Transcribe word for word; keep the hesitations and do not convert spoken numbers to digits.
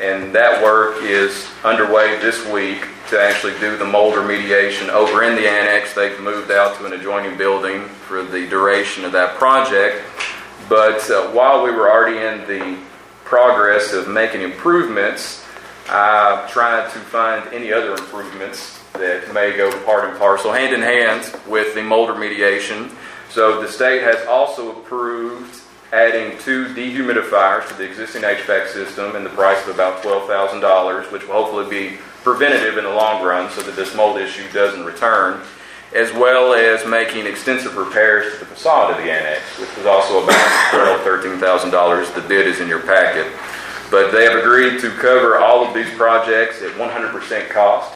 and that work is underway this week to actually do the mold remediation over in the annex. They've moved out to an adjoining building for the duration of that project. But uh, while we were already in the progress of making improvements, I tried to find any other improvements that may go part and parcel, hand in hand with the mold remediation. So the state has also approved adding two dehumidifiers to the existing H V A C system in the price of about twelve thousand dollars, which will hopefully be preventative in the long run so that this mold issue doesn't return, as well as making extensive repairs to the facade of the annex, which was also about twelve thousand dollars, thirteen thousand dollars. The bid is in your packet. But they have agreed to cover all of these projects at one hundred percent cost.